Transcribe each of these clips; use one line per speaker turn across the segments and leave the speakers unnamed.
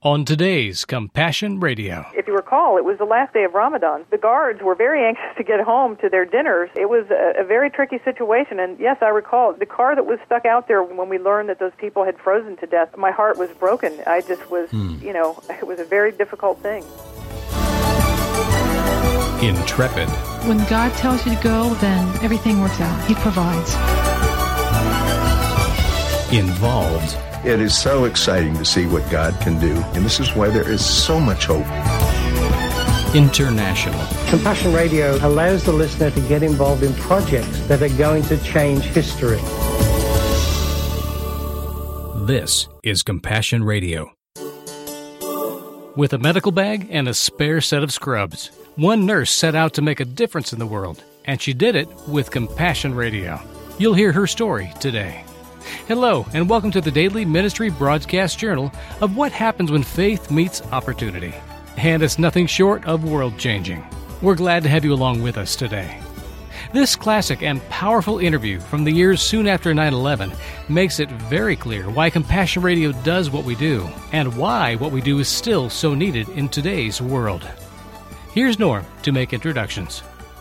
on today's Compassion Radio.
If you recall, it was the last day of Ramadan. The guards were very anxious to get home to their dinners. It was a very tricky situation, and yes, I recall the car that was stuck out there when we learned that those people had frozen to death. My heart was broken. I just was, it was a very difficult thing.
Intrepid.
When God tells you to go, then everything works out. He provides.
Involved.
It is so exciting to see what God can do, and this is why there is so much hope.
International.
Compassion Radio allows the listener to get involved in projects that are going to change history.
This is Compassion Radio. With a medical bag and a spare set of scrubs, one nurse set out to make a difference in the world, and she did it with Compassion Radio. You'll hear her story today. Hello, and welcome to the Daily Ministry Broadcast Journal of what happens when faith meets opportunity. And it's nothing short of world-changing. We're glad to have you along with us today. This classic and powerful interview from the years soon after 9/11 makes it very clear why Compassion Radio does what we do, and why what we do is still so needed in today's world. Here's Norm to make introductions.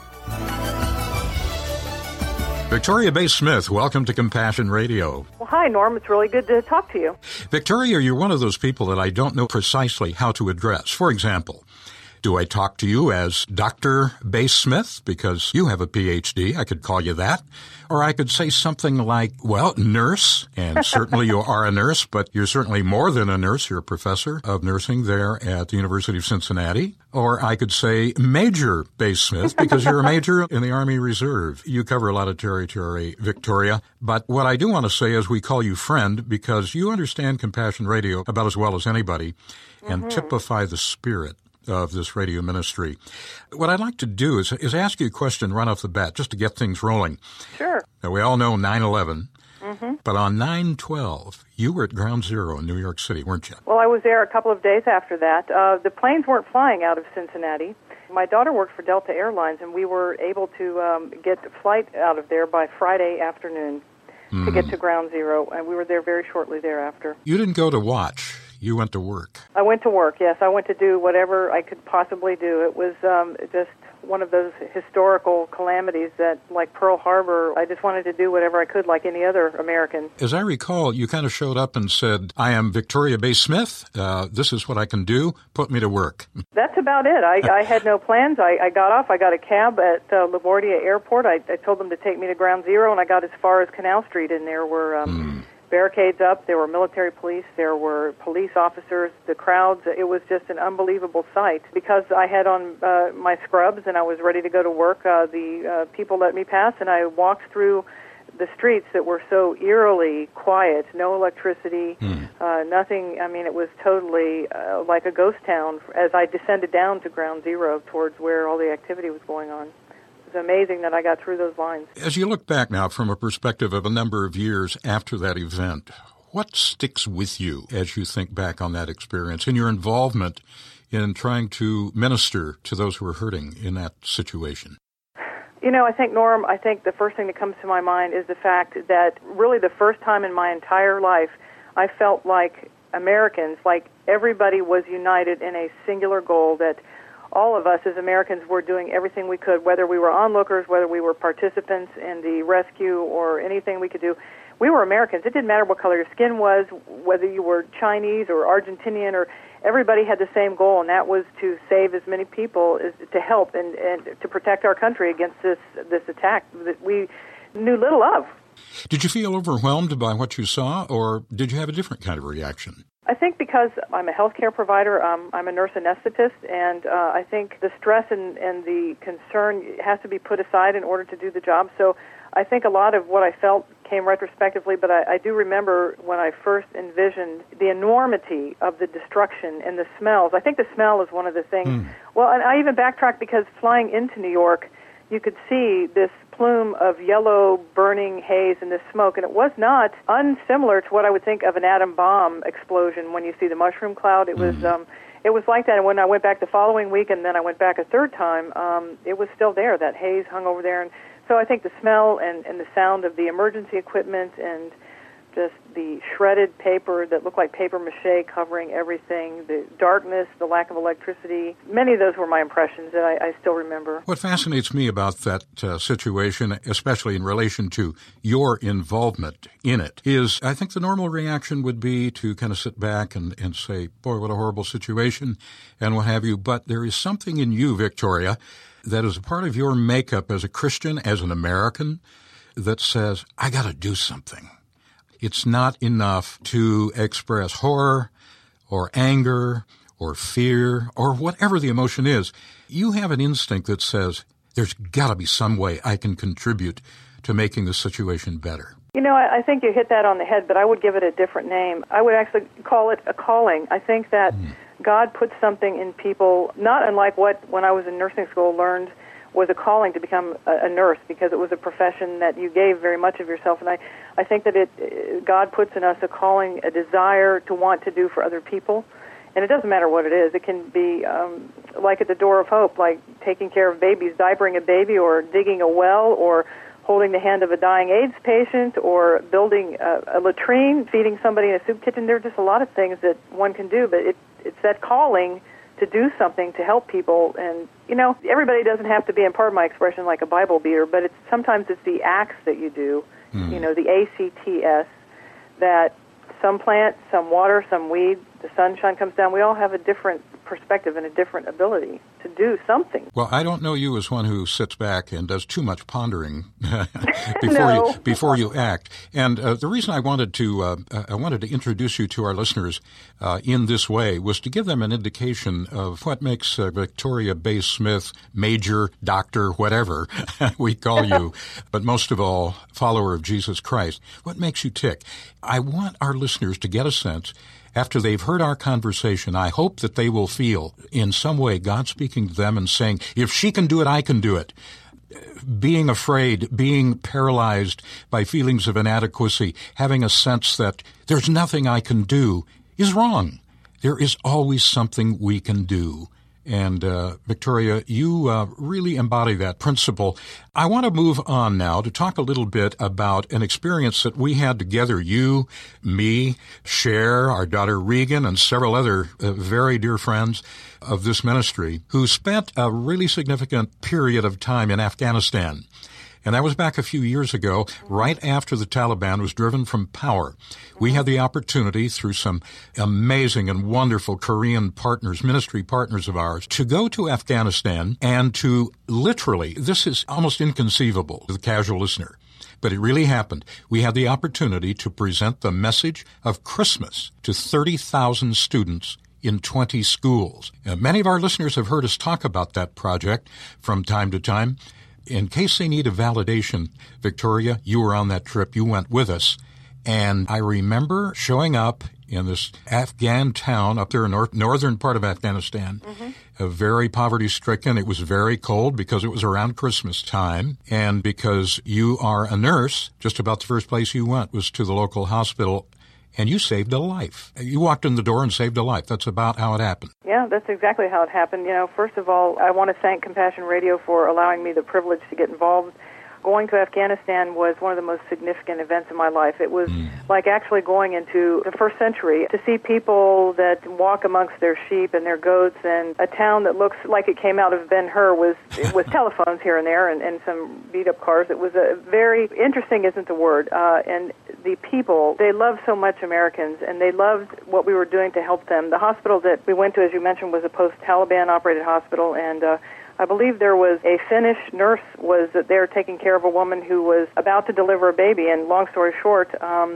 Victoria Bay Smith, welcome to Compassion Radio.
Well, hi, Norm. It's really good to talk to you.
Victoria, you're one of those people that I don't know precisely how to address. For example, do I talk to you as Dr. Bay Smith because you have a PhD? I could call you that. Or I could say something like, well, nurse, and certainly you are a nurse, but you're certainly more than a nurse. You're a professor of nursing there at the University of Cincinnati. Or I could say Major Bay Smith because you're a major in the Army Reserve. You cover a lot of territory, Victoria. But what I do want to say is we call you friend because you understand Compassion Radio about as well as anybody and typify the spirit of this radio ministry. What I'd like to do is ask you a question right off the bat, just to get things rolling.
Sure.
Now, we all know 9/11, but on 9/12, you were at Ground Zero in New York City, weren't you?
Well, I was there a couple of days after that. The planes weren't flying out of Cincinnati. My daughter worked for Delta Airlines, and we were able to get a flight out of there by Friday afternoon to get to Ground Zero, and we were there very shortly thereafter.
You didn't go to watch. You went to work.
I went to work, yes. I went to do whatever I could possibly do. It was just one of those historical calamities that, like Pearl Harbor, I just wanted to do whatever I could like any other American.
As I recall, you kind of showed up and said, I am Victoria Bay Smith. This is what I can do. Put me to work. That's
about it. I had no plans. I got off. I got a cab at LaGuardia Airport. I told them to take me to Ground Zero, and I got as far as Canal Street, and there were barricades up, there were military police, there were police officers, the crowds. It was just an unbelievable sight. Because I had on my scrubs and I was ready to go to work, the people let me pass, and I walked through the streets that were so eerily quiet, no electricity, nothing. I mean, it was totally like a ghost town as I descended down to Ground Zero towards where all the activity was going on. It's amazing that I got through those lines.
As you look back now from a perspective of a number of years after that event, what sticks with you as you think back on that experience and your involvement in trying to minister to those who are hurting in that situation?
You know, I think, Norm, the first thing that comes to my mind is the fact that really the first time in my entire life I felt like Americans, like everybody was united in a singular goal, that all of us as Americans were doing everything we could, whether we were onlookers, whether we were participants in the rescue or anything we could do. We were Americans. It didn't matter what color your skin was, whether you were Chinese or Argentinian, or everybody had the same goal, and that was to save as many people, as to help and to protect our country against this attack that we knew little of.
Did you feel overwhelmed by what you saw, or did you have a different kind of reaction?
I think because I'm a healthcare provider, I'm a nurse anesthetist, and I think the stress and the concern has to be put aside in order to do the job. So I think a lot of what I felt came retrospectively, but I do remember when I first envisioned the enormity of the destruction and the smells. I think the smell is one of the things. Well, and I even backtracked because flying into New York, you could see this plume of yellow burning haze and this smoke, and it was not unsimilar to what I would think of an atom bomb explosion when you see the mushroom cloud. It was like that, and when I went back the following week and then I went back a third time, it was still there. That haze hung over there, and so I think the smell and the sound of the emergency equipment and just the shredded paper that looked like paper mache covering everything, the darkness, the lack of electricity. Many of those were my impressions that I still remember.
What fascinates me about that situation, especially in relation to your involvement in it, is I think the normal reaction would be to kind of sit back and say, boy, what a horrible situation, and what have you. But there is something in you, Victoria, that is a part of your makeup as a Christian, as an American, that says, I got to do something. It's not enough to express horror or anger or fear or whatever the emotion is. You have an instinct that says, there's got to be some way I can contribute to making the situation better.
You know, I think you hit that on the head, but I would give it a different name. I would actually call it a calling. I think that God puts something in people, not unlike what, when I was in nursing school, learned was a calling to become a nurse, because it was a profession that you gave very much of yourself. And I think that God puts in us a calling, a desire to want to do for other people. And it doesn't matter what it is. It can be like at the Door of Hope, like taking care of babies, diapering a baby, or digging a well, or holding the hand of a dying AIDS patient, or building a latrine, feeding somebody in a soup kitchen. There are just a lot of things that one can do, but it's that calling to do something to help people. And, you know, everybody doesn't have to be, in part of my expression, like a Bible beater, but sometimes it's the acts that you do, you know, the ACTS, that some plant, some water, some weed, the sunshine comes down. We all have a different perspective and a different ability to do something.
Well, I don't know you as one who sits back and does too much pondering before you act. And the reason I wanted to introduce you to our listeners in this way was to give them an indication of what makes Victoria Bass Smith, Major, Doctor, whatever we call you, but most of all, follower of Jesus Christ. What makes you tick? I want our listeners to get a sense. After they've heard our conversation, I hope that they will feel in some way God speaking to them and saying, if she can do it, I can do it. Being afraid, being paralyzed by feelings of inadequacy, having a sense that there's nothing I can do is wrong. There is always something we can do. And Victoria, you really embody that principle. I want to move on now to talk a little bit about an experience that we had together, you, me, Cher, our daughter Regan, and several other very dear friends of this ministry who spent a really significant period of time in Afghanistan. And that was back a few years ago, right after the Taliban was driven from power. We had the opportunity, through some amazing and wonderful Korean partners, ministry partners of ours, to go to Afghanistan and to literally, this is almost inconceivable to the casual listener, but it really happened. We had the opportunity to present the message of Christmas to 30,000 students in 20 schools. Many of our listeners have heard us talk about that project from time to time. In case they need a validation, Victoria, you were on that trip. You went with us. And I remember showing up in this Afghan town up there in northern part of Afghanistan, very poverty-stricken. It was very cold because it was around Christmas time. And because you are a nurse, just about the first place you went was to the local hospital. And you saved a life. You walked in the door and saved a life. That's about how it happened.
Yeah, that's exactly how it happened. You know, first of all, I want to thank Compassion Radio for allowing me the privilege to get involved. Going to Afghanistan was one of the most significant events in my life. It was like actually going into the first century to see people that walk amongst their sheep and their goats, and a town that looks like it came out of Ben-Hur with telephones here and there and some beat-up cars. It was a very interesting, isn't the word, and the people, they loved so much Americans, and they loved what we were doing to help them. The hospital that we went to, as you mentioned, was a post-Taliban-operated hospital, and I believe there was a Finnish nurse was there taking care of a woman who was about to deliver a baby, and long story short,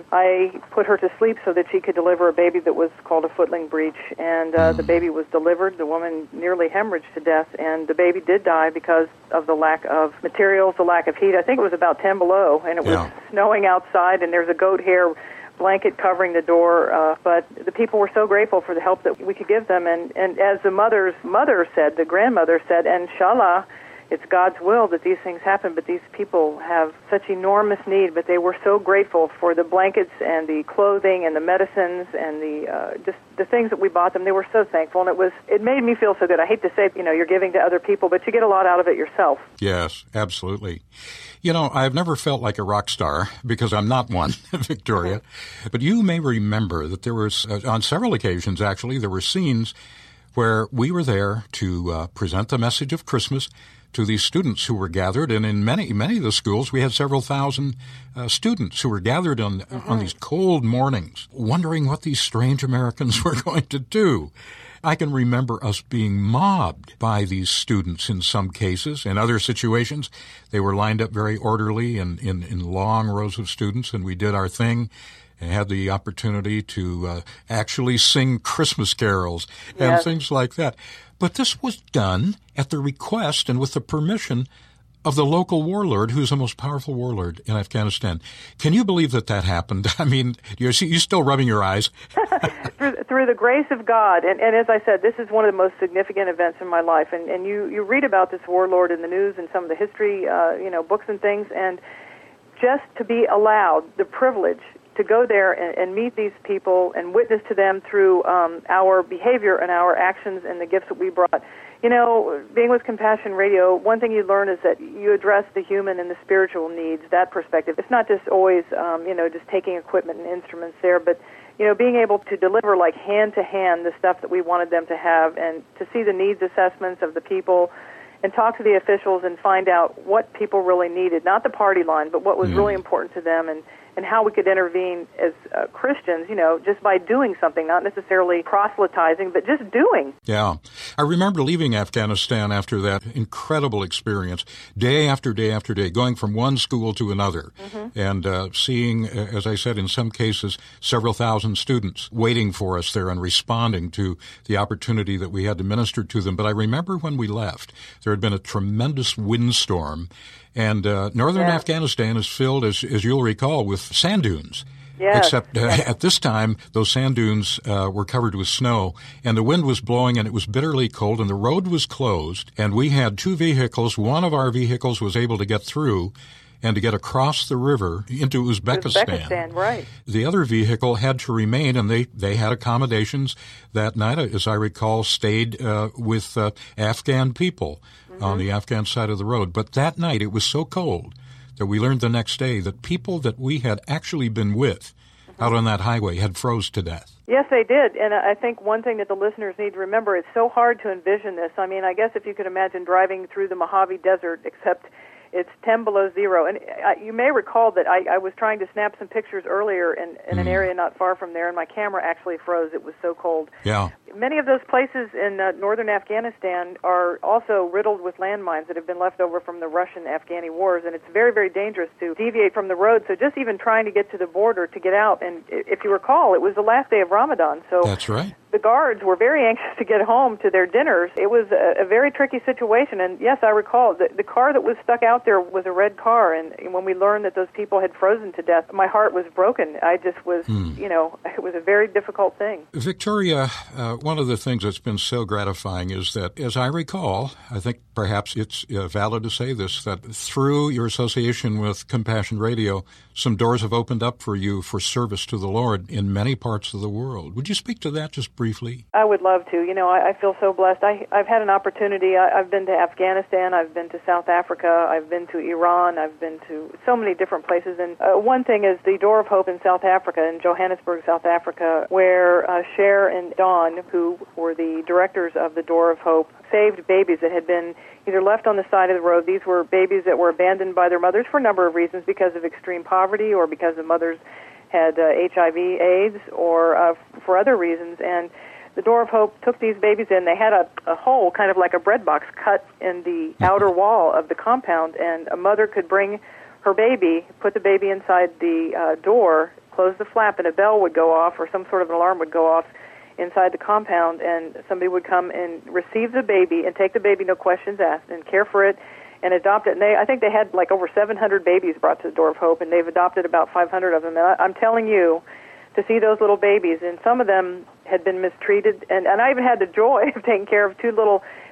I put her to sleep so that she could deliver a baby that was called a footling breech, and the baby was delivered. The woman nearly hemorrhaged to death, and the baby did die because of the lack of materials, the lack of heat. I think it was about 10 below, and it was snowing outside, and there's a goat hair blanket covering the door, but the people were so grateful for the help that we could give them. And as the mother's mother said, the grandmother said, Inshallah, it's God's will that these things happen, but these people have such enormous need, but they were so grateful for the blankets and the clothing and the medicines and the just the things that we bought them. They were so thankful, and it made me feel so good. I hate to say, you're giving to other people, but you get a lot out of it yourself.
Yes, absolutely. I've never felt like a rock star because I'm not one, Victoria. But you may remember that there was, on several occasions actually, there were scenes where we were there to present the message of Christmas to these students who were gathered. And in many of the schools, we had several thousand students who were gathered on these cold mornings, wondering what these strange Americans were going to do. I can remember us being mobbed by these students in some cases. In other situations, they were lined up very orderly in long rows of students, and we did our thing and had the opportunity to actually sing Christmas carols and things like that. But this was done at the request and with the permission of the local warlord, who's the most powerful warlord in Afghanistan. Can you believe that happened? I mean, you're still rubbing your eyes.
Through the grace of God, and as I said, this is one of the most significant events in my life. And you read about this warlord in the news and some of the history, books and things, and just to be allowed the privilege to go there and meet these people and witness to them through our behavior and our actions and the gifts that we brought. Being with Compassion Radio, one thing you learn is that you address the human and the spiritual needs, that perspective. It's not just always, just taking equipment and instruments there, but, being able to deliver like hand-to-hand the stuff that we wanted them to have and to see the needs assessments of the people and talk to the officials and find out what people really needed, not the party line, but what was really important to them and how we could intervene as Christians, just by doing something, not necessarily proselytizing, but just doing.
Yeah. I remember leaving Afghanistan after that incredible experience, day after day after day, going from one school to another, and seeing, as I said, in some cases, several thousand students waiting for us there and responding to the opportunity that we had to minister to them. But I remember when we left, there had been a tremendous windstorm, and northern Afghanistan is filled, as you'll recall, with sand dunes.
Yes.
Except at this time, those sand dunes were covered with snow, and the wind was blowing, and it was bitterly cold, and the road was closed, and we had two vehicles. One of our vehicles was able to get through and to get across the river into Uzbekistan.
Right.
The other vehicle had to remain, and they had accommodations that night, as I recall, stayed with Afghan people on the Afghan side of the road. But that night, it was so cold that we learned the next day that people that we had actually been with out on that highway had froze to death.
Yes, they did. And I think one thing that the listeners need to remember, it's so hard to envision this. I mean, I guess if you could imagine driving through the Mojave Desert, except it's 10 below zero. And you may recall that I was trying to snap some pictures earlier in an area not far from there, and my camera actually froze. It was so cold.
Yeah.
Many of those places in northern Afghanistan are also riddled with landmines that have been left over from the Russian-Afghani wars, and it's very, very dangerous to deviate from the road. So just even trying to get to the border to get out, and if you recall, it was the last day of Ramadan. So
that's right.
The guards were very anxious to get home to their dinners. It was a very tricky situation, and yes, I recall the car that was stuck out there was a red car, and when we learned that those people had frozen to death, my heart was broken. I just was, it was a very difficult thing.
Victoria, one of the things that's been so gratifying is that, as I recall, I think perhaps it's valid to say this, that through your association with Compassion Radio, some doors have opened up for you for service to the Lord in many parts of the world. Would you speak to that just briefly?
I would love to. I feel so blessed. I've had an opportunity. I've been to Afghanistan. I've been to South Africa. I've been to Iran. I've been to so many different places. And one thing is the Door of Hope in South Africa, in Johannesburg, South Africa, where Cher and Dawn, who were the directors of the Door of Hope, saved babies that had been either left on the side of the road. These were babies that were abandoned by their mothers for a number of reasons, because of extreme poverty or because the mothers had HIV, AIDS, or for other reasons. And the Door of Hope took these babies in. They had a hole, kind of like a bread box, cut in the outer wall of the compound, and a mother could bring her baby, put the baby inside the door, close the flap, and a bell would go off or some sort of an alarm would go off inside the compound, and somebody would come and receive the baby and take the baby, no questions asked, and care for it and adopt it. And I think they had like over 700 babies brought to the Door of Hope, and they've adopted about 500 of them. And I'm telling you, to see those little babies, and some of them had been mistreated, and I even had the joy of taking care of two little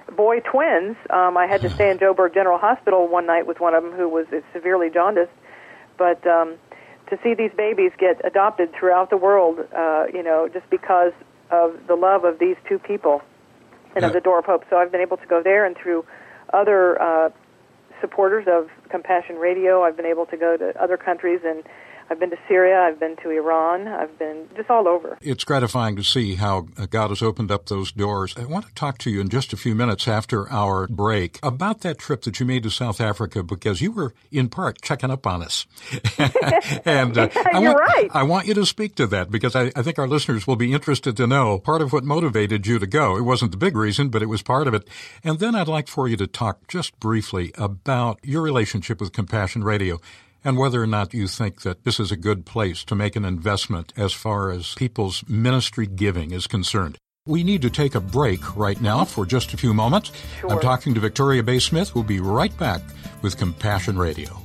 boy twins. I had to stay in Joburg General Hospital one night with one of them who was severely jaundiced. But to see these babies get adopted throughout the world, just because of the love of these two people and of the Door of Hope. So I've been able to go there, and through other supporters of Compassion Radio, I've been able to go to other countries, and I've been to Syria, I've been to Iran, I've been just all over.
It's gratifying to see how God has opened up those doors. I want to talk to you in just a few minutes after our break about that trip that you made to South Africa, because you were, in part, checking up on us. And
right.
I want you to speak to that, because I think our listeners will be interested to know part of what motivated you to go. It wasn't the big reason, but it was part of it. And then I'd like for you to talk just briefly about your relationship with Compassion Radio, and whether or not you think that this is a good place to make an investment as far as people's ministry giving is concerned. We need to take a break right now for just a few moments.
Sure.
I'm talking to Victoria Bay Smith. We'll be right back with Compassion Radio.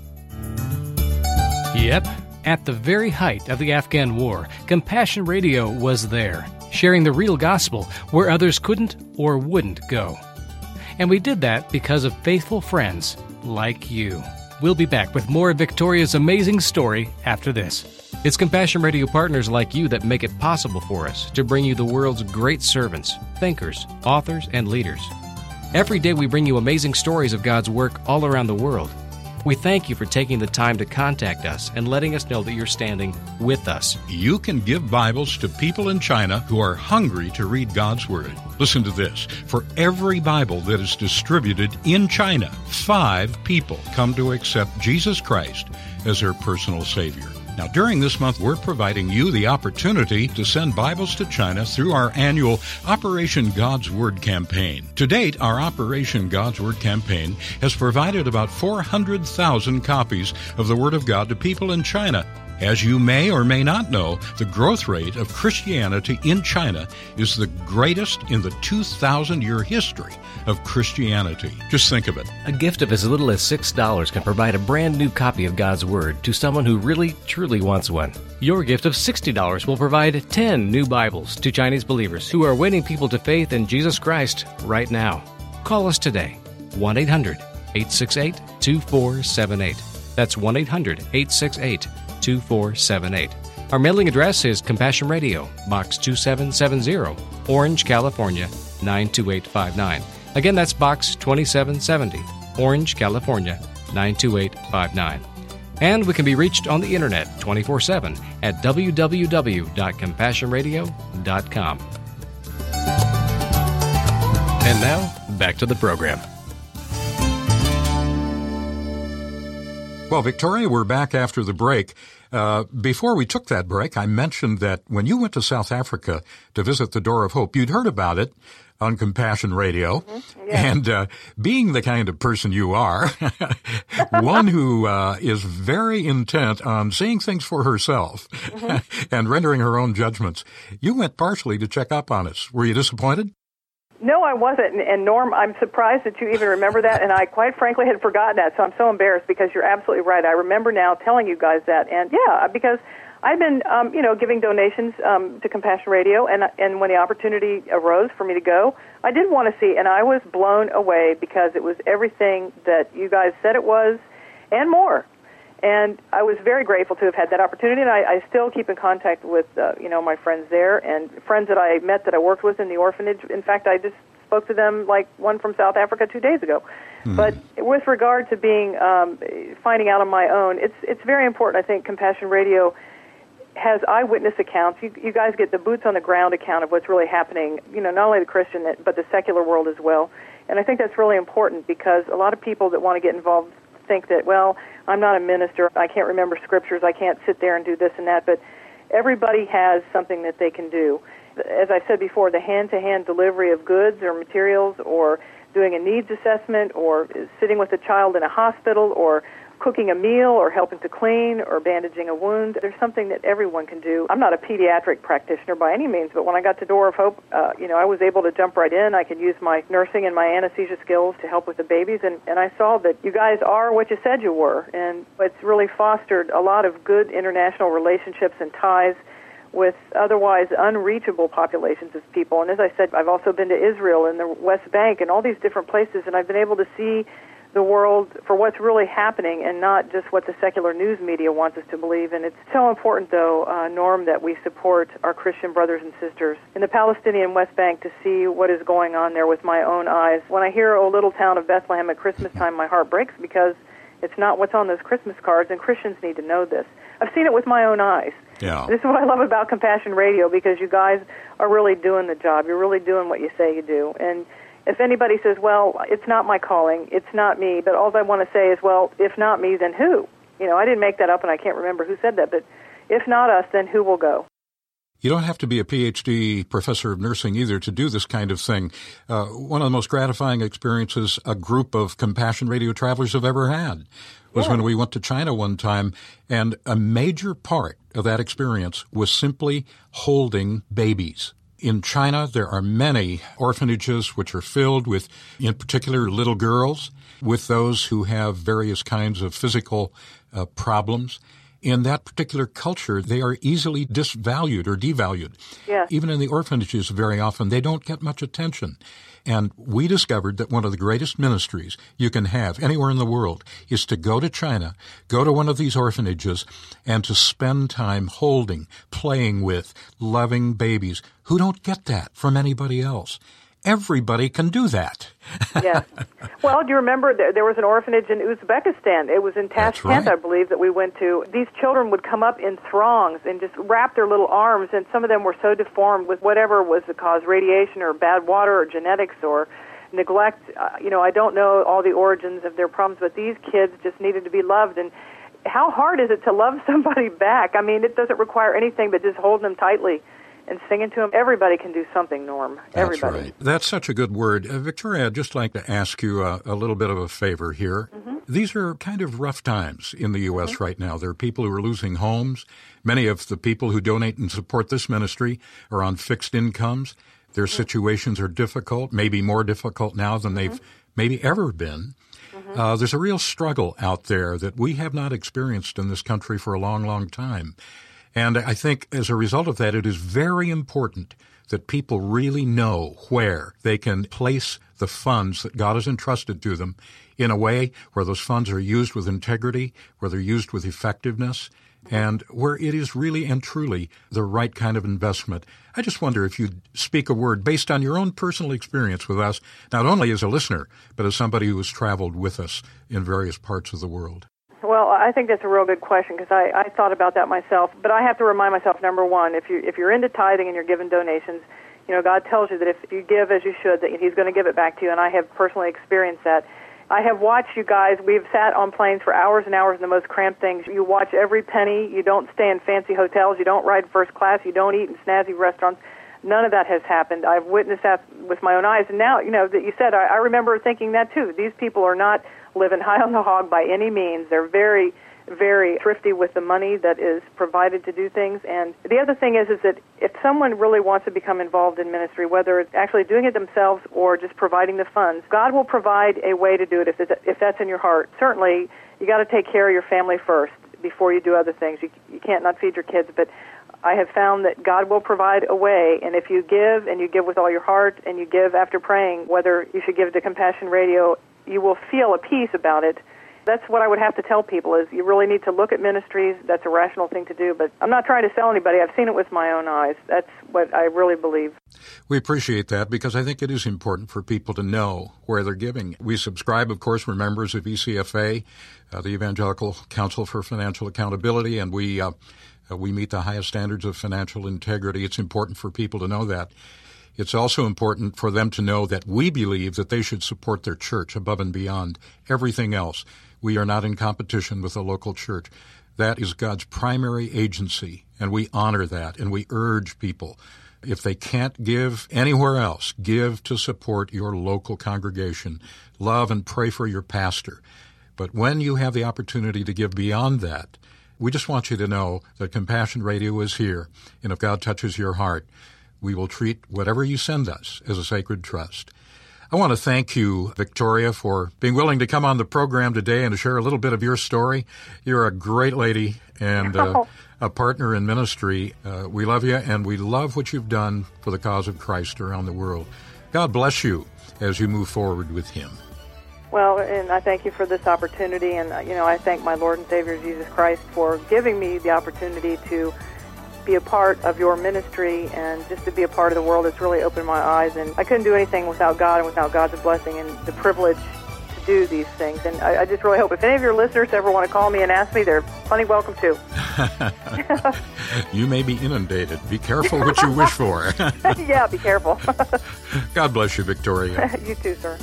Yep, at the very height of the Afghan war, Compassion Radio was there, sharing the real gospel where others couldn't or wouldn't go. And we did that because of faithful friends like you. We'll be back with more of Victoria's amazing story after this. It's Compassion Radio partners like you that make it possible for us to bring you the world's great servants, thinkers, authors, and leaders. Every day we bring you amazing stories of God's work all around the world. We thank you for taking the time to contact us and letting us know that you're standing with us.
You can give Bibles to people in China who are hungry to read God's Word. Listen to this. For every Bible that is distributed in China, 5 people come to accept Jesus Christ as their personal Savior. Now, during this month, we're providing you the opportunity to send Bibles to China through our annual Operation God's Word campaign. To date, our Operation God's Word campaign has provided about 400,000 copies of the Word of God to people in China. As you may or may not know, the growth rate of Christianity in China is the greatest in the 2,000-year history of Christianity. Just think of it.
A gift of as little as $6 can provide a brand new copy of God's Word to someone who really, truly wants one. Your gift of $60 will provide 10 new Bibles to Chinese believers who are winning people to faith in Jesus Christ right now. Call us today, 1-800-868-2478. That's 1-800-868-2478. Our mailing address is Compassion Radio, Box 2770, Orange, California, 92859. Again, that's Box 2770, Orange, California, 92859. And we can be reached on the internet 24/7 at www.compassionradio.com. And now, back to the program.
Well, Victoria, we're back after the break. Before we took that break, I mentioned that when you went to South Africa to visit the Door of Hope, you'd heard about it on Compassion Radio. Mm-hmm. Yeah. And being the kind of person you are, one who is very intent on seeing things for herself and rendering her own judgments, you went partially to check up on us. Were you disappointed?
No, I wasn't. And Norm, I'm surprised that you even remember that, and I quite frankly had forgotten that, so I'm so embarrassed because you're absolutely right. I remember now telling you guys that, and yeah, because I've been, giving donations to Compassion Radio, and when the opportunity arose for me to go, I did want to see, and I was blown away because it was everything that you guys said it was and more. And I was very grateful to have had that opportunity, and I still keep in contact with, my friends there and friends that I met that I worked with in the orphanage. In fact, I just spoke to them, like one from South Africa 2 days ago. Mm-hmm. But with regard to being finding out on my own, it's very important. I think Compassion Radio has eyewitness accounts. You guys get the boots-on-the-ground account of what's really happening, not only the Christian, but the secular world as well. And I think that's really important because a lot of people that want to get involved think that, well, I'm not a minister, I can't remember scriptures, I can't sit there and do this and that, but everybody has something that they can do. As I said before, the hand-to-hand delivery of goods or materials, or doing a needs assessment, or sitting with a child in a hospital, or cooking a meal, or helping to clean, or bandaging a wound. There's something that everyone can do. I'm not a pediatric practitioner by any means, but when I got to Door of Hope, I was able to jump right in. I could use my nursing and my anesthesia skills to help with the babies, and I saw that you guys are what you said you were, and it's really fostered a lot of good international relationships and ties with otherwise unreachable populations of people. And as I said, I've also been to Israel and the West Bank and all these different places, and I've been able to see the world for what's really happening and not just what the secular news media wants us to believe. And it's so important, though, Norm, that we support our Christian brothers and sisters in the Palestinian West Bank to see what is going on there with my own eyes. When I hear, oh, little town of Bethlehem at Christmas time, my heart breaks because it's not what's on those Christmas cards, and Christians need to know this. I've seen it with my own eyes.
Yeah.
This is what I love about Compassion Radio, because you guys are really doing the job. You're really doing what you say you do. And if anybody says, well, it's not my calling, it's not me, but all I want to say is, well, if not me, then who? You know, I didn't make that up, and I can't remember who said that, but if not us, then who will go?
You don't have to be a PhD professor of nursing either to do this kind of thing. One of the most gratifying experiences a group of Compassion Radio travelers have ever had was when we went to China one time, and a major part of that experience was simply holding babies. In China, there are many orphanages which are filled with, in particular, little girls, with those who have various kinds of physical problems. In that particular culture, they are easily disvalued or devalued.
Yes.
Even in the orphanages, very often, they don't get much attention. And we discovered that one of the greatest ministries you can have anywhere in the world is to go to China, go to one of these orphanages, and to spend time holding, playing with, loving babies who don't get that from anybody else. Everybody can do that.
Yes. Well, do you remember there was an orphanage in Uzbekistan? It was in Tashkent,
right.
I believe, that we went to. These children would come up in throngs and just wrap their little arms, and some of them were so deformed with whatever was the cause, radiation or bad water or genetics or neglect. I don't know all the origins of their problems, but these kids just needed to be loved. And how hard is it to love somebody back? I mean, it doesn't require anything but just holding them tightly and singing to them. Everybody can do something, Norm. Everybody.
That's right. That's such a good word. Victoria, I'd just like to ask you a little bit of a favor here. Mm-hmm. These are kind of rough times in the U.S. right now. There are people who are losing homes. Many of the people who donate and support this ministry are on fixed incomes. Their situations are difficult, maybe more difficult now than they've maybe ever been. There's a real struggle out there that we have not experienced in this country for a long, long time. And I think as a result of that, it is very important that people really know where they can place the funds that God has entrusted to them in a way where those funds are used with integrity, where they're used with effectiveness, and where it is really and truly the right kind of investment. I just wonder if you'd speak a word based on your own personal experience with us, not only as a listener, but as somebody who has traveled with us in various parts of the world.
Well, I think that's a real good question, because I thought about that myself. But I have to remind myself, number one, if you're into tithing and you're giving donations, God tells you that if you give as you should, that He's going to give it back to you, and I have personally experienced that. I have watched you guys. We've sat on planes for hours and hours in the most cramped things. You watch every penny. You don't stay in fancy hotels. You don't ride first class. You don't eat in snazzy restaurants. None of that has happened. I've witnessed that with my own eyes. And now, that you said, I remember thinking that too. These people are not living high on the hog by any means. They're very, very thrifty with the money that is provided to do things. And the other thing is that if someone really wants to become involved in ministry, whether it's actually doing it themselves or just providing the funds, God will provide a way to do it if that's in your heart. Certainly, you got to take care of your family first before you do other things. You can't not feed your kids, but I have found that God will provide a way, and if you give, and you give with all your heart, and you give after praying, whether you should give to Compassion Radio, you will feel a peace about it. That's what I would have to tell people, is you really need to look at ministries. That's a rational thing to do, but I'm not trying to sell anybody. I've seen it with my own eyes. That's what I really believe.
We appreciate that, because I think it is important for people to know where they're giving. We subscribe, of course, we're members of ECFA, the Evangelical Council for Financial Accountability, and we meet the highest standards of financial integrity. It's important for people to know that. It's also important for them to know that we believe that they should support their church above and beyond everything else. We are not in competition with the local church. That is God's primary agency, and we honor that, and we urge people, if they can't give anywhere else, give to support your local congregation. Love and pray for your pastor. But when you have the opportunity to give beyond that, we just want you to know that Compassion Radio is here, and if God touches your heart, we will treat whatever you send us as a sacred trust. I want to thank you, Victoria, for being willing to come on the program today and to share a little bit of your story. You're a great lady, and a partner in ministry. We love you, and we love what you've done for the cause of Christ around the world. God bless you as you move forward with Him.
Well, and I thank you for this opportunity, and I thank my Lord and Savior Jesus Christ for giving me the opportunity to be a part of your ministry and just to be a part of the world. It's really opened my eyes, and I couldn't do anything without God and without God's blessing and the privilege to do these things. And I just really hope if any of your listeners ever want to call me and ask me, they're plenty welcome to.
You may be inundated. Be careful what you wish for.
Yeah, be careful.
God bless you, Victoria.
You too, sir.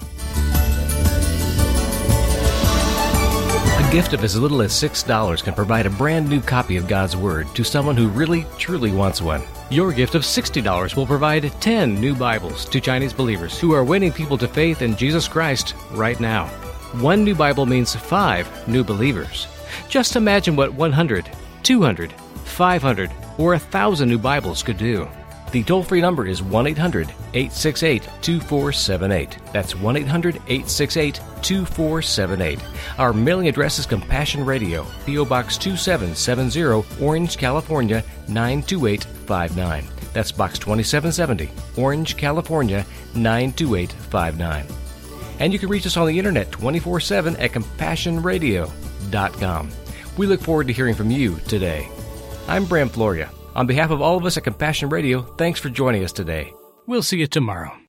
A gift of as little as $6 can provide a brand new copy of God's Word to someone who really, truly wants one. Your gift of $60 will provide 10 new Bibles to Chinese believers who are winning people to faith in Jesus Christ right now. One new Bible means 5 new believers. Just imagine what 100, 200, 500, or 1,000 new Bibles could do. The toll-free number is 1-800-868-2478. That's 1-800-868-2478. Our mailing address is Compassion Radio, P.O. Box 2770, Orange, California, 92859. That's Box 2770, Orange, California, 92859. And you can reach us on the internet 24/7 at CompassionRadio.com. We look forward to hearing from you today. I'm Bram Floria. On behalf of all of us at Compassion Radio, thanks for joining us today. We'll see you tomorrow.